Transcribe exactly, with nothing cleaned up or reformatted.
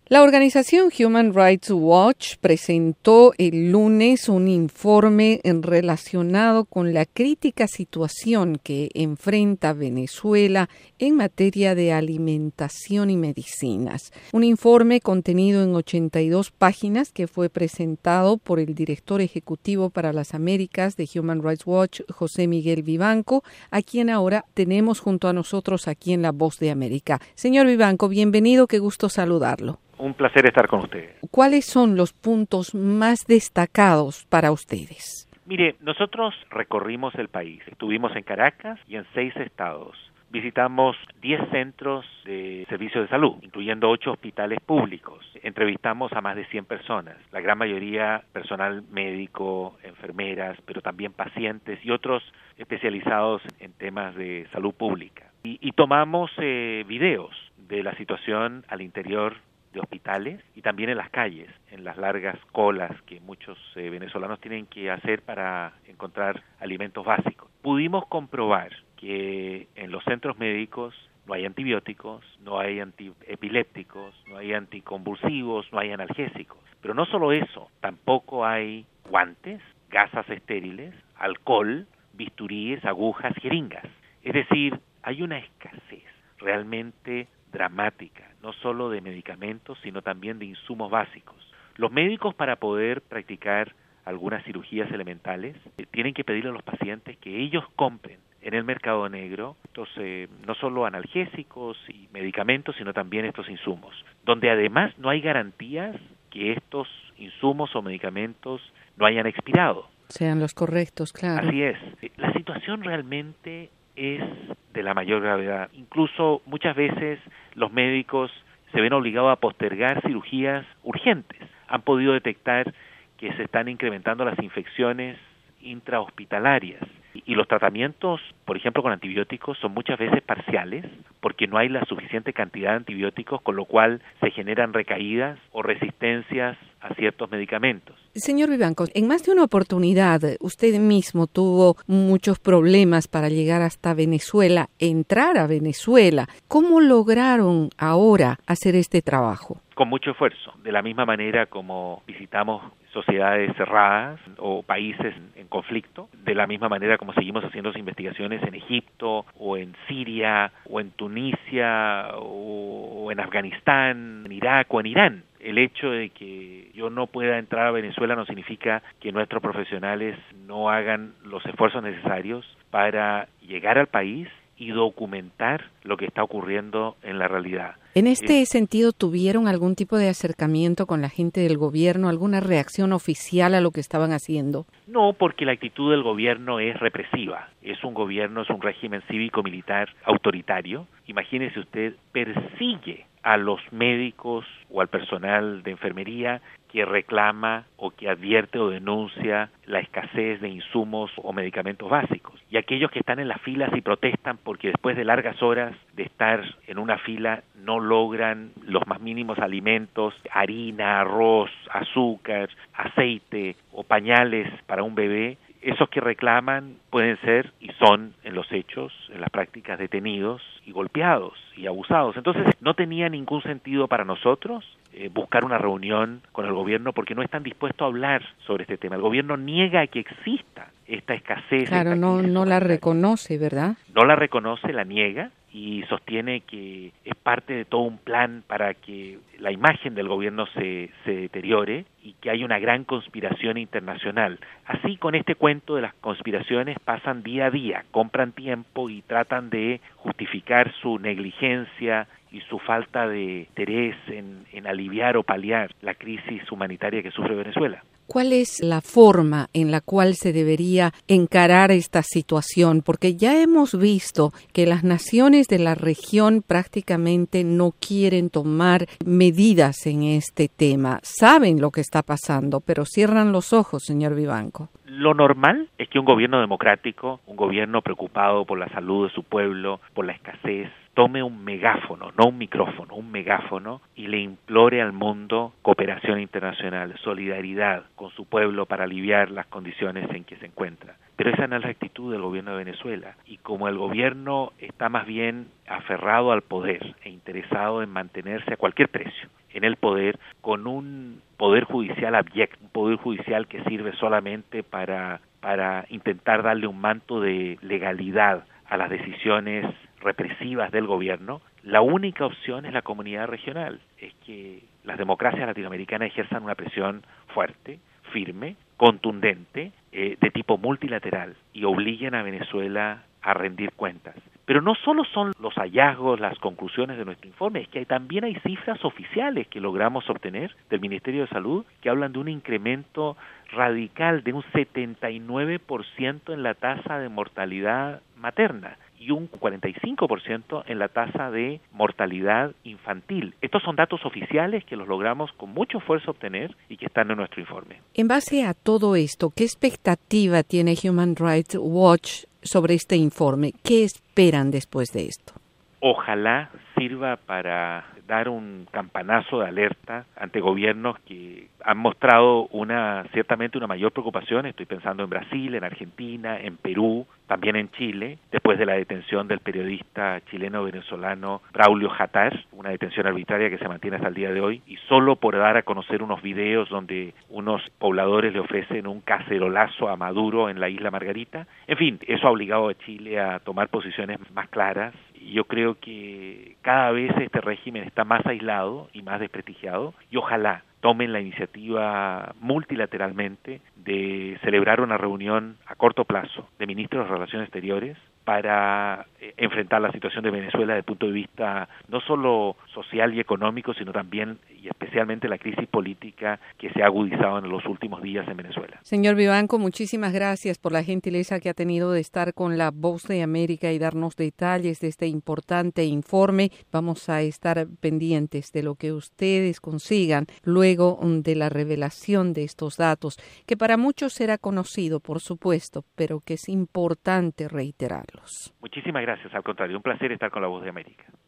La organización Human Rights Watch presentó el lunes un informe relacionado con la crítica situación que enfrenta Venezuela en materia de alimentación y medicinas. Un informe contenido en ochenta y dos páginas que fue presentado por el director ejecutivo para las Américas de Human Rights Watch, José Miguel Vivanco, a quien ahora tenemos junto a nosotros aquí en La Voz de América. Señor Vivanco, bienvenido, qué gusto saludarlo. Un placer estar con ustedes. ¿Cuáles son los puntos más destacados para ustedes? Mire, nosotros recorrimos el país. Estuvimos en Caracas y en seis estados. Visitamos diez centros de servicios de salud, incluyendo ocho hospitales públicos. Entrevistamos a más de cien personas, la gran mayoría personal médico, enfermeras, pero también pacientes y otros especializados en temas de salud pública. Y, y tomamos eh, videos de la situación al interior de hospitales y también en las calles, en las largas colas que muchos eh, venezolanos tienen que hacer para encontrar alimentos básicos. Pudimos comprobar que en los centros médicos no hay antibióticos, no hay antiepilépticos, no hay anticonvulsivos, no hay analgésicos. Pero no solo eso, tampoco hay guantes, gasas estériles, alcohol, bisturíes, agujas, jeringas. Es decir, hay una escasez realmente dramática, no solo de medicamentos, sino también de insumos básicos. Los médicos, para poder practicar algunas cirugías elementales, eh, tienen que pedirle a los pacientes que ellos compren en el mercado negro estos, eh, no solo analgésicos y medicamentos, sino también estos insumos, donde además no hay garantías que estos insumos o medicamentos no hayan expirado. Sean los correctos, claro. Así es. La situación realmente es de la mayor gravedad. Incluso muchas veces los médicos se ven obligados a postergar cirugías urgentes. Han podido detectar que se están incrementando las infecciones intrahospitalarias y los tratamientos, por ejemplo, con antibióticos son muchas veces parciales porque no hay la suficiente cantidad de antibióticos, con lo cual se generan recaídas o resistencias a ciertos medicamentos. Señor Vivanco, en más de una oportunidad usted mismo tuvo muchos problemas para llegar hasta Venezuela, entrar a Venezuela. ¿Cómo lograron ahora hacer este trabajo? Con mucho esfuerzo, de la misma manera como visitamos sociedades cerradas o países en conflicto, de la misma manera como seguimos haciendo investigaciones en Egipto o en Siria o en Tunisia o en Afganistán, en Irak o en Irán. El hecho de que yo no pueda entrar a Venezuela no significa que nuestros profesionales no hagan los esfuerzos necesarios para llegar al país y documentar lo que está ocurriendo en la realidad. En este es, sentido, ¿tuvieron algún tipo de acercamiento con la gente del gobierno, alguna reacción oficial a lo que estaban haciendo? No, porque la actitud del gobierno es represiva. Es un gobierno, es un régimen cívico-militar autoritario. Imagínese usted, persigue a los médicos o al personal de enfermería que reclama o que advierte o denuncia la escasez de insumos o medicamentos básicos. Y aquellos que están en las filas y protestan porque después de largas horas de estar en una fila no logran los más mínimos alimentos, harina, arroz, azúcar, aceite o pañales para un bebé, esos que reclaman pueden ser y son en los hechos, en las prácticas, detenidos y golpeados y abusados. Entonces no tenía ningún sentido para nosotros eh, buscar una reunión con el gobierno porque no están dispuestos a hablar sobre este tema. El gobierno niega que exista esta escasez. Claro, esta no, no la reconoce, ¿verdad? No la reconoce, la niega y sostiene que es parte de todo un plan para que la imagen del gobierno se, se deteriore y que hay una gran conspiración internacional. Así, con este cuento de las conspiraciones pasan día a día, compran tiempo y tratan de justificar su negligencia y su falta de interés en, en aliviar o paliar la crisis humanitaria que sufre Venezuela. ¿Cuál es la forma en la cual se debería encarar esta situación? Porque ya hemos visto que las naciones de la región prácticamente no quieren tomar medidas en este tema. Saben lo que está pasando, pero cierran los ojos, señor Vivanco. Lo normal es que un gobierno democrático, un gobierno preocupado por la salud de su pueblo, por la escasez, tome un megáfono, no un micrófono, un megáfono, y le implore al mundo cooperación internacional, solidaridad con su pueblo para aliviar las condiciones en que se encuentra. Pero esa no es la actitud del gobierno de Venezuela. Y como el gobierno está más bien aferrado al poder e interesado en mantenerse a cualquier precio, en el poder con un poder judicial abyecto, un poder judicial que sirve solamente para, para intentar darle un manto de legalidad a las decisiones represivas del gobierno. La única opción es la comunidad regional, es que las democracias latinoamericanas ejerzan una presión fuerte, firme, contundente, eh, de tipo multilateral y obliguen a Venezuela a rendir cuentas. Pero no solo son los hallazgos, las conclusiones de nuestro informe, es que hay, también hay cifras oficiales que logramos obtener del Ministerio de Salud que hablan de un incremento radical de un setenta y nueve por ciento en la tasa de mortalidad materna y un cuarenta y cinco por ciento en la tasa de mortalidad infantil. Estos son datos oficiales que los logramos con mucho esfuerzo obtener y que están en nuestro informe. En base a todo esto, ¿qué expectativa tiene Human Rights Watch sobre este informe? ¿Qué esperan después de esto? Ojalá sirva para dar un campanazo de alerta ante gobiernos que han mostrado una ciertamente una mayor preocupación. Estoy pensando en Brasil, en Argentina, en Perú, también en Chile, después de la detención del periodista chileno-venezolano Braulio Hatar, una detención arbitraria que se mantiene hasta el día de hoy, y solo por dar a conocer unos videos donde unos pobladores le ofrecen un cacerolazo a Maduro en la isla Margarita. En fin, eso ha obligado a Chile a tomar posiciones más claras. Yo creo que cada vez este régimen está más aislado y más desprestigiado, y ojalá tomen la iniciativa multilateralmente de celebrar una reunión a corto plazo de ministros de Relaciones Exteriores para eh, enfrentar la situación de Venezuela desde el punto de vista no solo social y económico, sino también y especialmente la crisis política que se ha agudizado en los últimos días en Venezuela. Señor Vivanco, muchísimas gracias por la gentileza que ha tenido de estar con La Voz de América y darnos detalles de este importante informe. Vamos a estar pendientes de lo que ustedes consigan luego de la revelación de estos datos, que para muchos será conocido, por supuesto, pero que es importante reiterarlos. Muchísimas gracias, al contrario, un placer estar con La Voz de América.